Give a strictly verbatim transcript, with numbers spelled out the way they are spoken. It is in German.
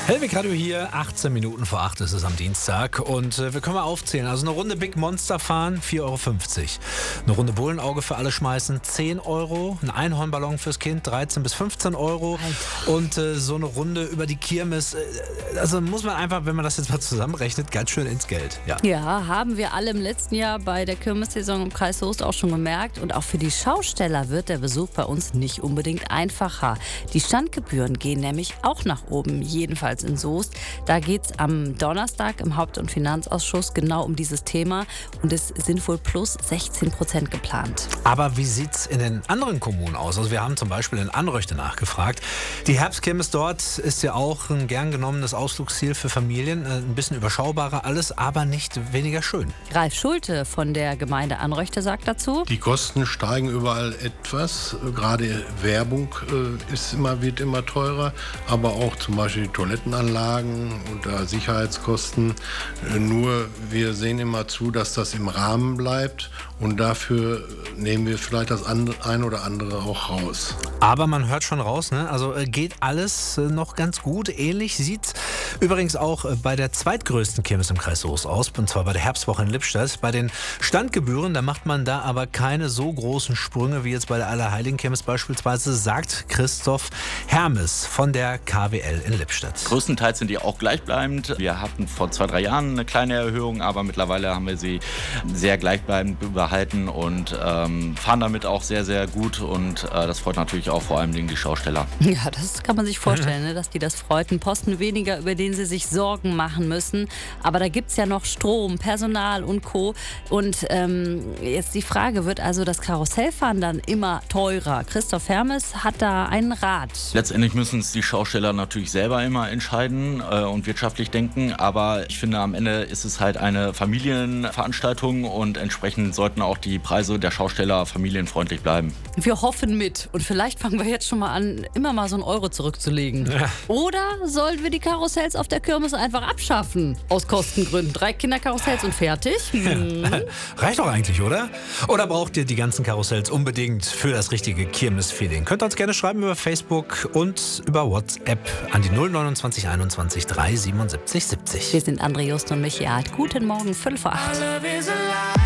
Hellwig Radio hier, achtzehn Minuten vor acht ist es am Dienstag und äh, wir können mal aufzählen. Also eine Runde Big Monster fahren, vier Euro fünfzig. Eine Runde Bullenauge für alle schmeißen, zehn Euro. Ein Einhornballon fürs Kind, dreizehn bis fünfzehn Euro. Und äh, so eine Runde über die Kirmes, äh, also muss man einfach, wenn man das jetzt mal zusammenrechnet, ganz schön ins Geld. Ja. Ja, haben wir alle im letzten Jahr bei der Kirmessaison im Kreis Soest auch schon gemerkt. Und auch für die Schausteller wird der Besuch bei uns nicht unbedingt einfacher. Die Standgebühren gehen nämlich auch nach oben, jedenfalls in Soest. Da geht es am Donnerstag im Haupt- und Finanzausschuss genau um dieses Thema und es sind wohl plus sechzehn Prozent geplant. Aber wie sieht es in den anderen Kommunen aus? Also wir haben zum Beispiel in Anröchte nachgefragt. Die Herbstkirmes dort ist ja auch ein gern genommenes Ausflugsziel für Familien. Ein bisschen überschaubarer alles, aber nicht weniger schön. Ralf Schulte von der Gemeinde Anröchte sagt dazu: Die Kosten steigen überall etwas. Gerade Werbung äh, ist immer, wird immer teurer, aber auch zum Beispiel die Toilettenanlagen und äh, Sicherheitskosten. Äh, nur wir sehen immer zu, dass das im Rahmen bleibt und dafür nehmen wir vielleicht das andere, ein oder andere auch raus. Aber man hört schon raus, ne? Also äh, geht alles äh, noch ganz gut. Ähnlich sieht übrigens auch äh, bei der zweitgrößten Kirmes im Kreis Soest aus, und zwar bei der Herbstwoche in Lippstadt. Bei den Standgebühren, da macht man da aber keine so großen Sprünge wie jetzt bei der Allerheiligenkirmes beispielsweise, sagt Christoph Hermes von der K W L in Lippstadt. Größtenteils sind die auch gleichbleibend. Wir hatten vor zwei, drei Jahren eine kleine Erhöhung, aber mittlerweile haben wir sie sehr gleichbleibend behalten und ähm, fahren damit auch sehr, sehr gut. Und äh, das freut natürlich auch vor allem die Schausteller. Ja, das kann man sich vorstellen, mhm. ne, dass die das freut. Ein Posten weniger, über den sie sich Sorgen machen müssen. Aber da gibt es ja noch Strom, Personal und Co. Und ähm, jetzt die Frage, wird also das Karussellfahren dann immer teurer? Christoph Hermes hat da einen Rat. Letztendlich müssen es die Schausteller natürlich selber immer entscheiden äh, und wirtschaftlich denken. Aber ich finde, am Ende ist es halt eine Familienveranstaltung und entsprechend sollten auch die Preise der Schausteller familienfreundlich bleiben. Wir hoffen mit. Und vielleicht fangen wir jetzt schon mal an, immer mal so einen Euro zurückzulegen. Ja. Oder sollen wir die Karussells auf der Kirmes einfach abschaffen? Aus Kostengründen. Drei Kinderkarussells und fertig? Hm. Reicht doch eigentlich, oder? Oder braucht ihr die ganzen Karussells unbedingt für das richtige Kirmes-Feeling? Könnt ihr uns gerne schreiben über Facebook und über WhatsApp an die null neunundzwanzig einundzwanzig drei siebenundsiebzig siebzig. Wir sind André, Just und Michael. Guten Morgen, fünf vor acht.